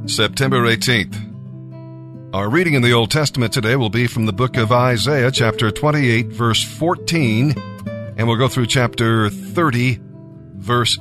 September 18th. Our reading in the Old Testament today will be from the book of Isaiah, chapter 28, verse 14, and we'll go through chapter 30, verse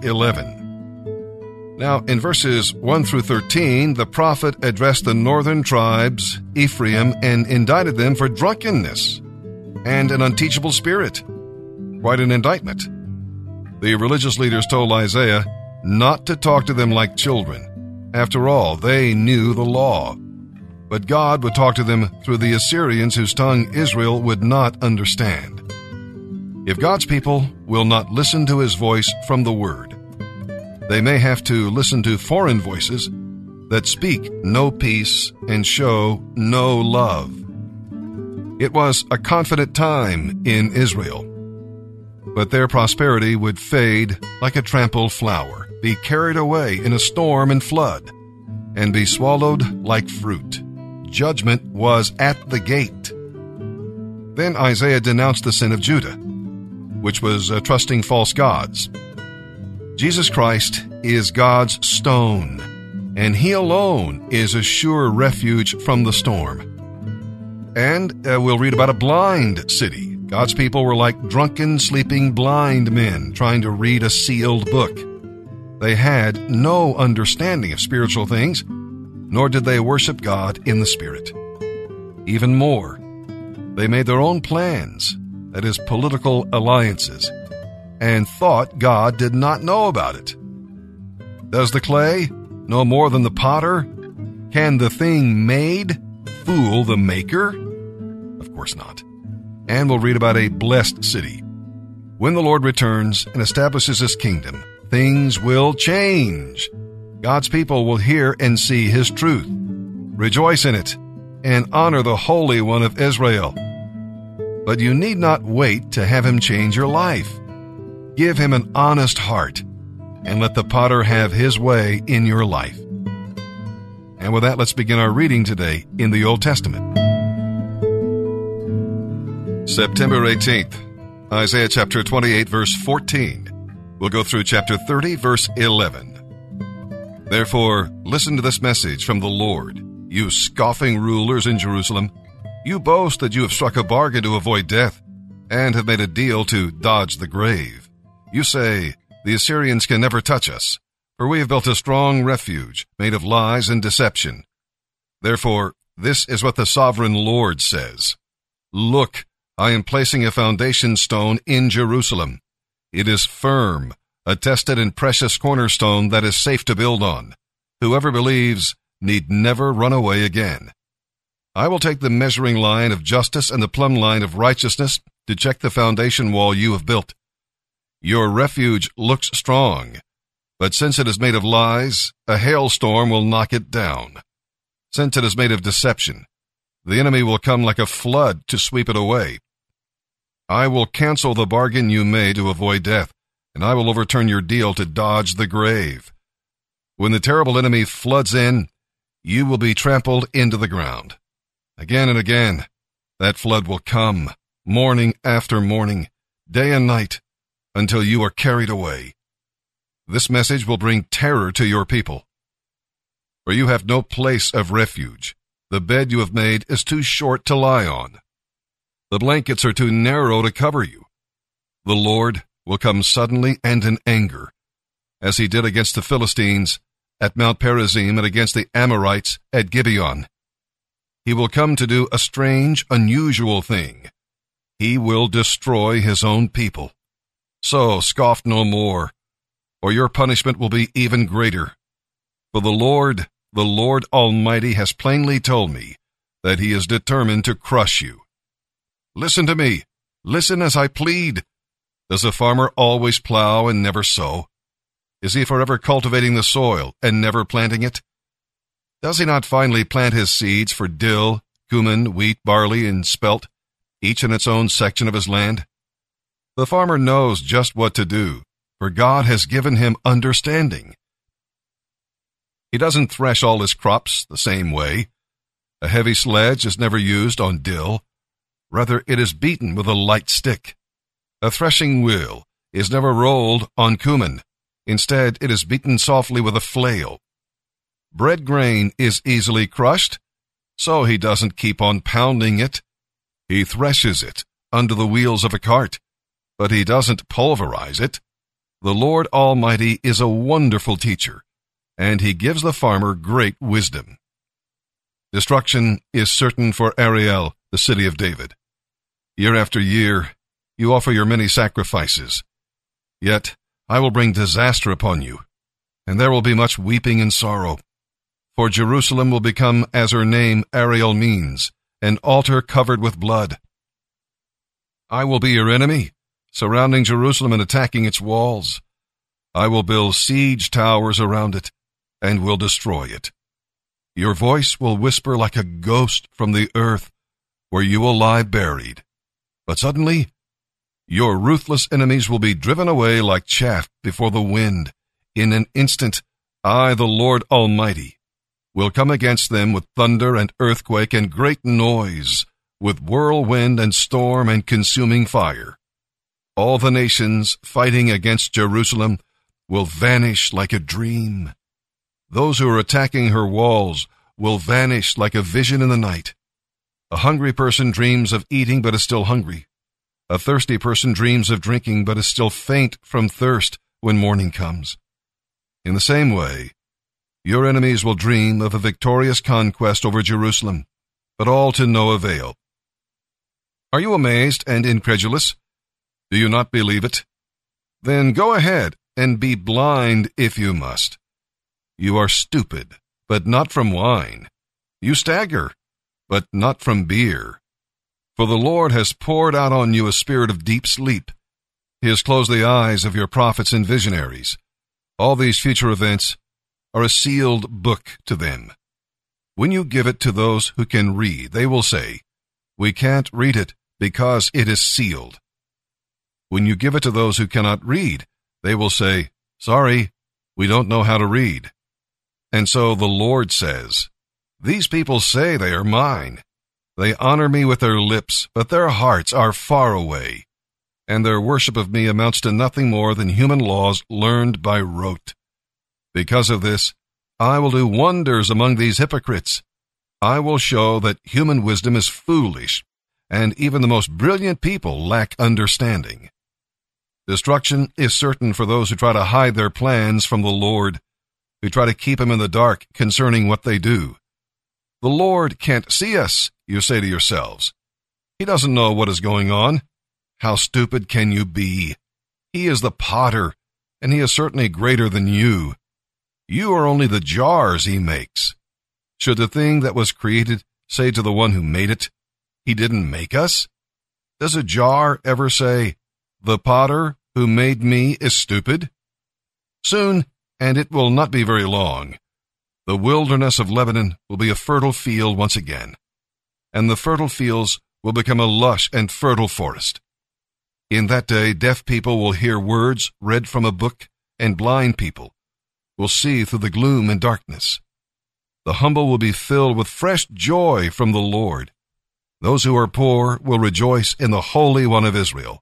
11. Now, in verses 1 through 13, the prophet addressed the northern tribes, Ephraim, and indicted them for drunkenness and an unteachable spirit. Quite an indictment. The religious leaders told Isaiah not to talk to them like children. After all, they knew the law. But God would talk to them through the Assyrians whose tongue Israel would not understand. If God's people will not listen to his voice from the Word, they may have to listen to foreign voices that speak no peace and show no love. It was a confident time in Israel, but their prosperity would fade like a trampled flower, be carried away in a storm and flood, and be swallowed like fruit. Judgment was at the gate. Then Isaiah denounced the sin of Judah, which was trusting false gods. Jesus Christ is God's stone, and he alone is a sure refuge from the storm. And we'll read about a blind city. God's people were like drunken, sleeping blind men trying to read a sealed book. They had no understanding of spiritual things, nor did they worship God in the Spirit. Even more, they made their own plans, that is, political alliances, and thought God did not know about it. Does the clay know more than the potter? Can the thing made fool the maker? Of course not. And we'll read about a blessed city. When the Lord returns and establishes his kingdom, things will change. God's people will hear and see his truth, rejoice in it, and honor the Holy One of Israel. But you need not wait to have him change your life. Give him an honest heart, and let the potter have his way in your life. And with that, let's begin our reading today in the Old Testament. September 18th, Isaiah chapter 28, verse 14. We'll go through chapter 30, verse 11. Therefore, listen to this message from the Lord, you scoffing rulers in Jerusalem. You boast that you have struck a bargain to avoid death and have made a deal to dodge the grave. You say, the Assyrians can never touch us, for we have built a strong refuge made of lies and deception. Therefore, this is what the sovereign Lord says. Look, I am placing a foundation stone in Jerusalem. It is firm, a tested and precious cornerstone that is safe to build on. Whoever believes need never run away again. I will take the measuring line of justice and the plumb line of righteousness to check the foundation wall you have built. Your refuge looks strong, but since it is made of lies, a hailstorm will knock it down. Since it is made of deception, the enemy will come like a flood to sweep it away. I will cancel the bargain you made to avoid death, and I will overturn your deal to dodge the grave. When the terrible enemy floods in, you will be trampled into the ground. Again and again, that flood will come, morning after morning, day and night, until you are carried away. This message will bring terror to your people. For you have no place of refuge. The bed you have made is too short to lie on. The blankets are too narrow to cover you. The Lord will come suddenly and in anger, as he did against the Philistines at Mount Perazim and against the Amorites at Gibeon. He will come to do a strange, unusual thing. He will destroy his own people. So scoff no more, or your punishment will be even greater. For the Lord Almighty has plainly told me that he is determined to crush you. Listen to me. Listen as I plead. Does a farmer always plow and never sow? Is he forever cultivating the soil and never planting it? Does he not finally plant his seeds for dill, cumin, wheat, barley, and spelt, each in its own section of his land? The farmer knows just what to do, for God has given him understanding. He doesn't thresh all his crops the same way. A heavy sledge is never used on dill. Rather, it is beaten with a light stick. A threshing wheel is never rolled on cumin. Instead, it is beaten softly with a flail. bread grain is easily crushed, so he doesn't keep on pounding it. He threshes it under the wheels of a cart, but he doesn't pulverize it. The Lord Almighty is a wonderful teacher, and he gives the farmer great wisdom. Destruction is certain for Ariel, the city of David. Year after year, you offer your many sacrifices. Yet I will bring disaster upon you, and there will be much weeping and sorrow. For Jerusalem will become, as her name Ariel means, an altar covered with blood. I will be your enemy, surrounding Jerusalem and attacking its walls. I will build siege towers around it, and will destroy it. Your voice will whisper like a ghost from the earth, where you will lie buried. But suddenly, your ruthless enemies will be driven away like chaff before the wind. In an instant, I, the Lord Almighty, will come against them with thunder and earthquake and great noise, with whirlwind and storm and consuming fire. All the nations fighting against Jerusalem will vanish like a dream. Those who are attacking her walls will vanish like a vision in the night. A hungry person dreams of eating but is still hungry. A thirsty person dreams of drinking but is still faint from thirst when morning comes. In the same way, your enemies will dream of a victorious conquest over Jerusalem, but all to no avail. Are you amazed and incredulous? Do you not believe it? Then go ahead and be blind if you must. You are stupid, but not from wine. You stagger, but not from beer. For the Lord has poured out on you a spirit of deep sleep. He has closed the eyes of your prophets and visionaries. All these future events are a sealed book to them. When you give it to those who can read, they will say, "We can't read it because it is sealed." When you give it to those who cannot read, they will say, "Sorry, we don't know how to read." And so the Lord says, "These people say they are mine. They honor me with their lips, but their hearts are far away, and their worship of me amounts to nothing more than human laws learned by rote. Because of this, I will do wonders among these hypocrites. I will show that human wisdom is foolish, and even the most brilliant people lack understanding. Destruction is certain for those who try to hide their plans from the Lord, who try to keep him in the dark concerning what they do. The Lord can't see us, you say to yourselves. He doesn't know what is going on. How stupid can you be? He is the potter, and he is certainly greater than you. You are only the jars he makes. Should the thing that was created say to the one who made it, "He didn't make us"? Does a jar ever say, "The potter who made me is stupid"? Soon, and it will not be very long, the wilderness of Lebanon will be a fertile field once again, and the fertile fields will become a lush and fertile forest. In that day, deaf people will hear words read from a book, and blind people will see through the gloom and darkness. The humble will be filled with fresh joy from the Lord. Those who are poor will rejoice in the Holy One of Israel.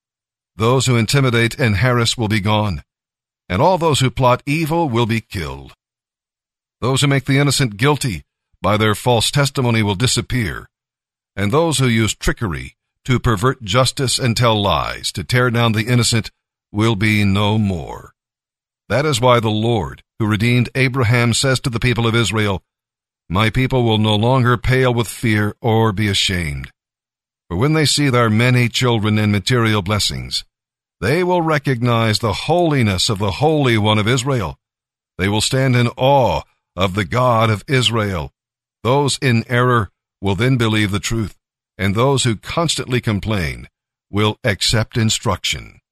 Those who intimidate and harass will be gone, and all those who plot evil will be killed. Those who make the innocent guilty by their false testimony will disappear, and those who use trickery to pervert justice and tell lies to tear down the innocent will be no more. That is why the Lord, who redeemed Abraham, says to the people of Israel, "My people will no longer pale with fear or be ashamed. For when they see their many children and material blessings, they will recognize the holiness of the Holy One of Israel. They will stand in awe of the God of Israel. Those in error will then believe the truth, and those who constantly complain will accept instruction.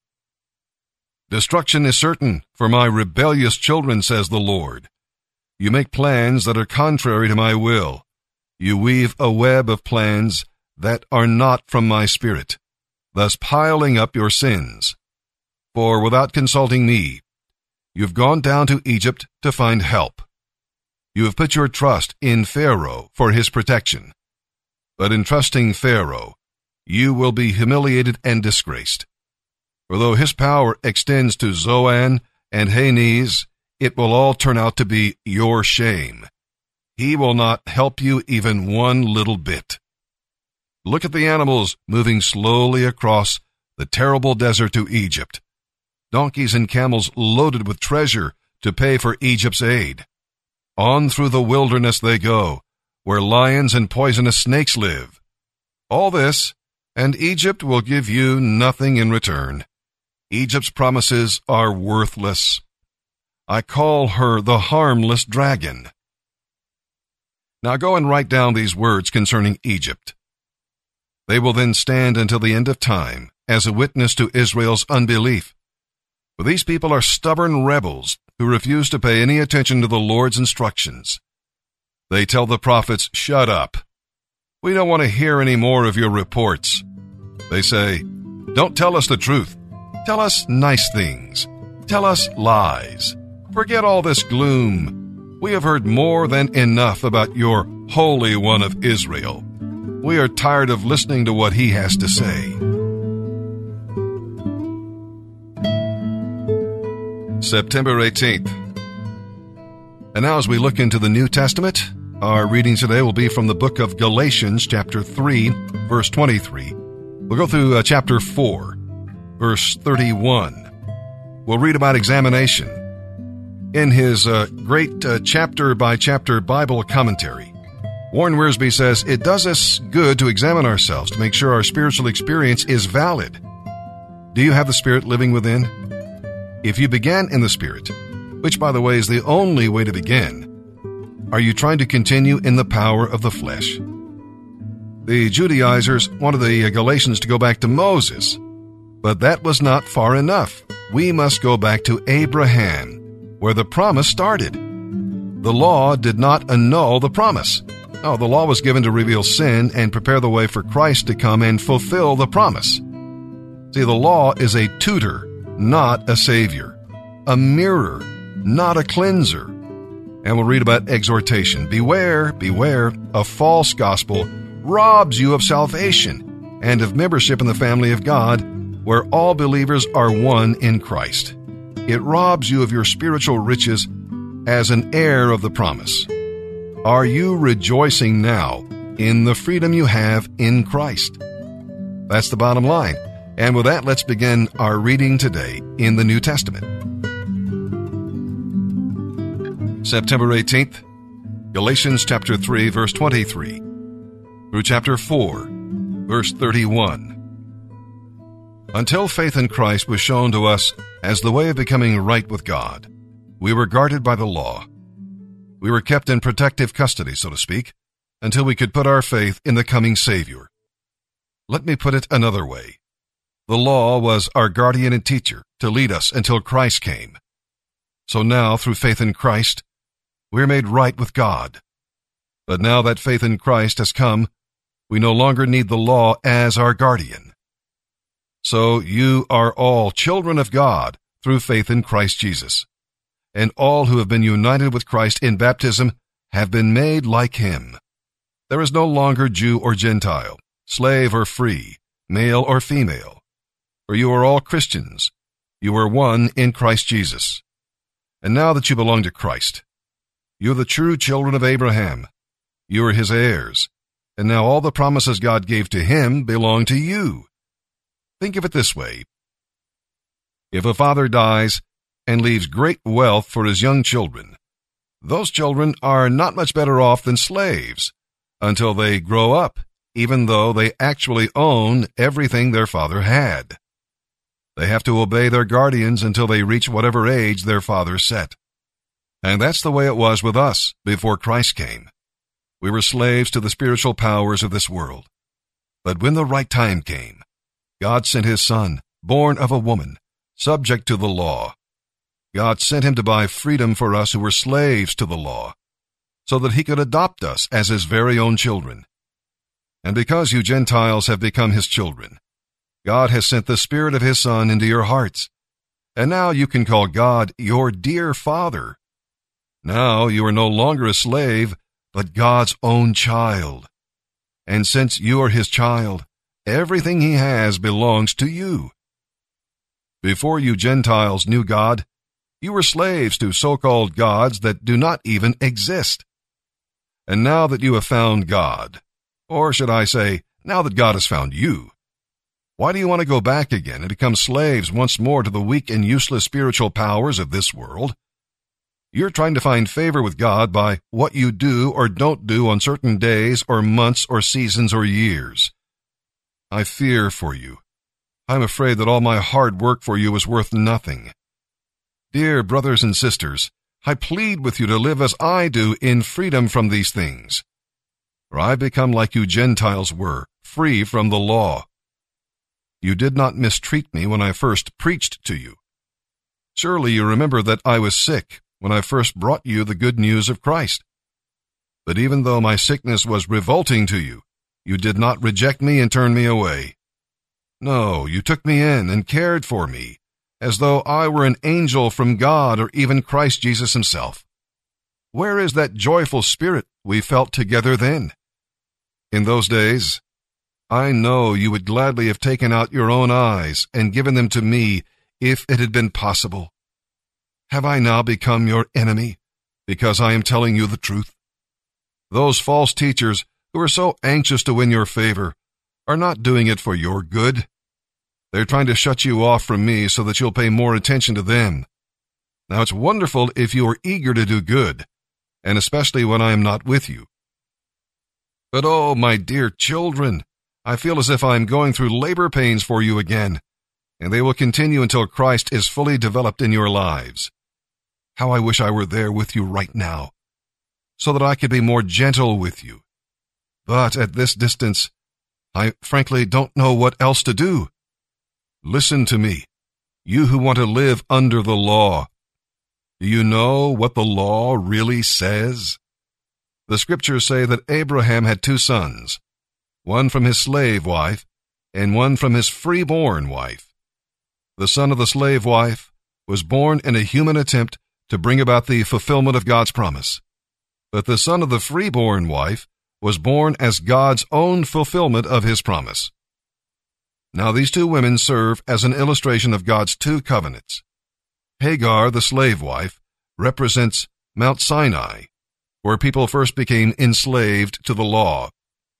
Destruction is certain for my rebellious children, says the Lord. You make plans that are contrary to my will. You weave a web of plans that are not from my spirit, thus piling up your sins. For without consulting me, you've gone down to Egypt to find help. You have put your trust in Pharaoh for his protection. But in trusting Pharaoh, you will be humiliated and disgraced. For though his power extends to Zoan and Hanes, it will all turn out to be your shame. He will not help you even one little bit. Look at the animals moving slowly across the terrible desert to Egypt. Donkeys and camels loaded with treasure to pay for Egypt's aid. On through the wilderness they go, where lions and poisonous snakes live. All this, and Egypt will give you nothing in return. Egypt's promises are worthless. I call her the harmless dragon. Now go and write down these words concerning Egypt. They will then stand until the end of time as a witness to Israel's unbelief. For these people are stubborn rebels who refuse to pay any attention to the Lord's instructions. They tell the prophets, "Shut up. We don't want to hear any more of your reports." They say, "Don't tell us the truth. Tell us nice things. Tell us lies. Forget all this gloom. We have heard more than enough about your Holy One of Israel. We are tired of listening to what he has to say." September 18th. And now as we look into the New Testament, our reading today will be from the book of Galatians, chapter 3, verse 23. We'll go through chapter 4, verse 31. We'll read about examination. In his great chapter-by-chapter Bible commentary, Warren Wiersbe says, "It does us good to examine ourselves to make sure our spiritual experience is valid." Do you have the Spirit living within? If you began in the Spirit, which, by the way, is the only way to begin, are you trying to continue in the power of the flesh? The Judaizers wanted the Galatians to go back to Moses, but that was not far enough. We must go back to Abraham, where the promise started. The law did not annul the promise. No, the law was given to reveal sin and prepare the way for Christ to come and fulfill the promise. See, the law is a tutor, not a savior, a mirror, not a cleanser. And we'll read about exhortation. Beware, beware, a false gospel robs you of salvation and of membership in the family of God, where all believers are one in Christ. It robs you of your spiritual riches as an heir of the promise. Are you rejoicing now in the freedom you have in Christ? That's the bottom line. And with that, let's begin our reading today in the New Testament. September 18th, Galatians chapter 3, verse 23, through chapter 4, verse 31. Until faith in Christ was shown to us as the way of becoming right with God, we were guarded by the law. We were kept in protective custody, so to speak, until we could put our faith in the coming Savior. Let me put it another way. The law was our guardian and teacher to lead us until Christ came. So now, through faith in Christ, we are made right with God. But now that faith in Christ has come, we no longer need the law as our guardian. So you are all children of God through faith in Christ Jesus. And all who have been united with Christ in baptism have been made like him. There is no longer Jew or Gentile, slave or free, male or female. For you are all Christians. You are one in Christ Jesus. And now that you belong to Christ, you are the true children of Abraham. You are his heirs. And now all the promises God gave to him belong to you. Think of it this way. If a father dies and leaves great wealth for his young children, those children are not much better off than slaves until they grow up, even though they actually own everything their father had. They have to obey their guardians until they reach whatever age their father set. And that's the way it was with us before Christ came. We were slaves to the spiritual powers of this world. But when the right time came, God sent his Son, born of a woman, subject to the law. God sent him to buy freedom for us who were slaves to the law, so that he could adopt us as his very own children. And because you Gentiles have become his children, God has sent the Spirit of his Son into your hearts, and now you can call God your dear Father. Now you are no longer a slave, but God's own child. And since you are his child, everything he has belongs to you. Before you Gentiles knew God, You were slaves to so-called gods that do not even exist. And now that you have found God, or should I say, now that God has found you, why do you want to go back again and become slaves once more to the weak and useless spiritual powers of this world? You're trying to find favor with God by what you do or don't do on certain days or months or seasons or years. I fear for you. I'm afraid that all my hard work for you is worth nothing. Dear brothers and sisters, I plead with you to live as I do in freedom from these things. For I've become like you Gentiles were, free from the law. You did not mistreat me when I first preached to you. Surely you remember that I was sick when I first brought you the good news of Christ. But even though my sickness was revolting to you, you did not reject me and turn me away. No, you took me in and cared for me, as though I were an angel from God or even Christ Jesus himself. Where is that joyful spirit we felt together then? In those days, I know you would gladly have taken out your own eyes and given them to me if it had been possible. Have I now become your enemy because I am telling you the truth? Those false teachers who are so anxious to win your favor are not doing it for your good. They're trying to shut you off from me so that you'll pay more attention to them. Now it's wonderful if you are eager to do good, and especially when I am not with you. But oh, my dear children, I feel as if I am going through labor pains for you again, and they will continue until Christ is fully developed in your lives. How I wish I were there with you right now, so that I could be more gentle with you. But at this distance, I frankly don't know what else to do. Listen to me, you who want to live under the law. Do you know what the law really says? The scriptures say that Abraham had 2 sons, one from his slave wife and one from his freeborn wife. The son of the slave wife was born in a human attempt to bring about the fulfillment of God's promise. But the son of the freeborn wife was born as God's own fulfillment of his promise. Now these 2 women serve as an illustration of God's 2 covenants. Hagar, the slave wife, represents Mount Sinai, where people first became enslaved to the law.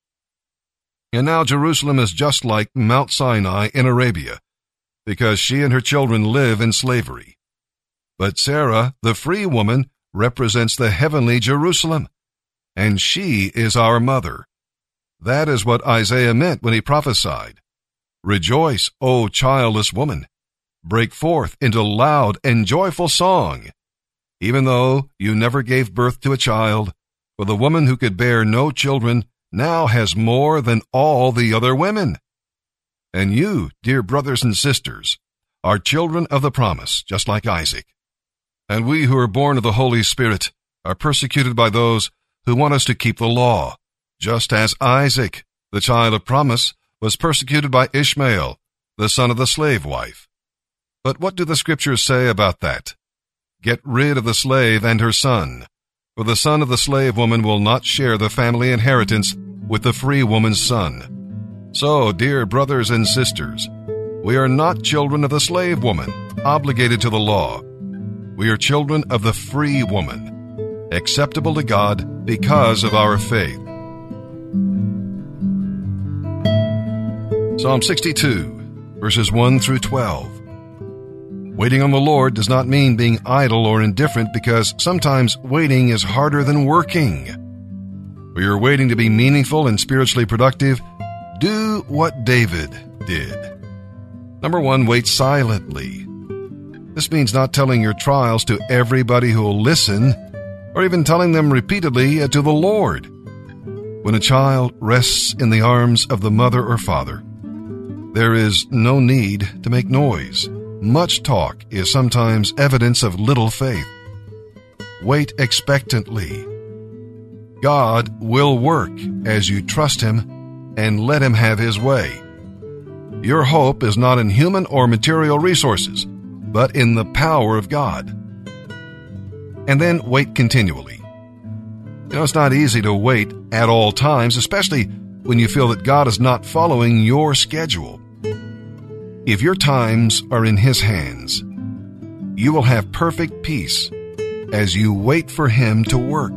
And now Jerusalem is just like Mount Sinai in Arabia, because she and her children live in slavery. But Sarah, the free woman, represents the heavenly Jerusalem, and she is our mother. That is what Isaiah meant when he prophesied. Rejoice, O childless woman. Break forth into loud and joyful song. Even though you never gave birth to a child, for the woman who could bear no children now has more than all the other women. And you, dear brothers and sisters, are children of the promise, just like Isaac. And we who are born of the Holy Spirit are persecuted by those who want us to keep the law, just as Isaac, the child of promise, was persecuted by Ishmael, the son of the slave wife. But what do the scriptures say about that? Get rid of the slave and her son, for the son of the slave woman will not share the family inheritance with the free woman's son. So, dear brothers and sisters, we are not children of the slave woman, obligated to the law. We are children of the free woman, acceptable to God because of our faith. Psalm 62, verses 1 through 12. Waiting on the Lord does not mean being idle or indifferent, because sometimes waiting is harder than working. When you're waiting to be meaningful and spiritually productive, do what David did. Number 1, wait silently. This means not telling your trials to everybody who will listen, or even telling them repeatedly to the Lord. When a child rests in the arms of the mother or father, there is no need to make noise. Much talk is sometimes evidence of little faith. Wait expectantly. God will work as you trust Him and let Him have His way. Your hope is not in human or material resources, but in the power of God. And then wait continually. It's not easy to wait at all times, especially when you feel that God is not following your schedule. If your times are in His hands, you will have perfect peace as you wait for him to work.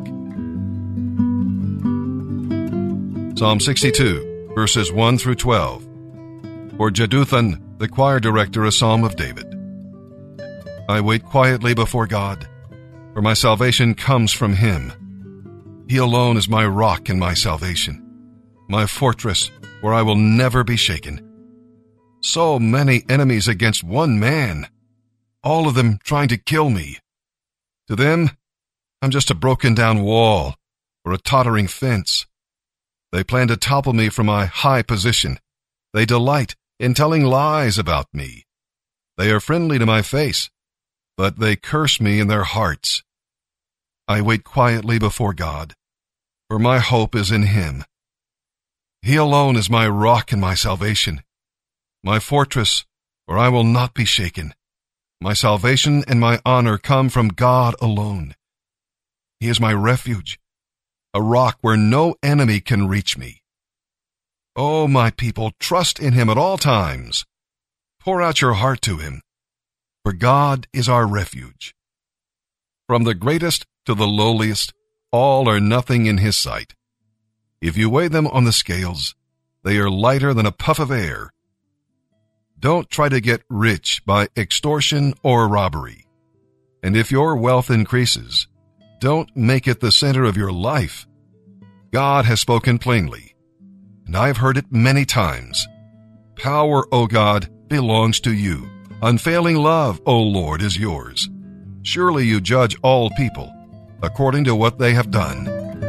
Psalm 62, verses 1 through 12. For Jeduthun, the choir director, a psalm of David. I wait quietly before God, for my salvation comes from him. He alone is my rock and my salvation, my fortress where I will never be shaken. So many enemies against one man, all of them trying to kill me. To them, I'm just a broken down wall or a tottering fence. They plan to topple me from my high position. They delight in telling lies about me. They are friendly to my face, but they curse me in their hearts. I wait quietly before God, for my hope is in him. He alone is my rock and my salvation, my fortress where I will not be shaken. My salvation and my honor come from God alone. He is my refuge, a rock where no enemy can reach me. Oh, my people, trust in him at all times. Pour out your heart to him, for God is our refuge. From the greatest to the lowliest, all are nothing in his sight. If you weigh them on the scales, they are lighter than a puff of air. Don't try to get rich by extortion or robbery. And if your wealth increases, don't make it the center of your life. God has spoken plainly, and I've heard it many times. Power, O God, belongs to you. Unfailing love, O Lord, is yours. Surely you judge all people according to what they have done.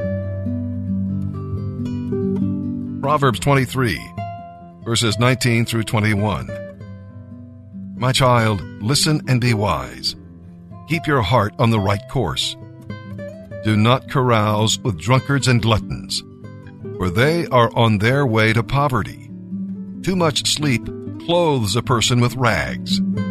Proverbs 23, verses 19 through 21. My child, listen and be wise. Keep your heart on the right course. Do not carouse with drunkards and gluttons, for they are on their way to poverty. Too much sleep clothes a person with rags,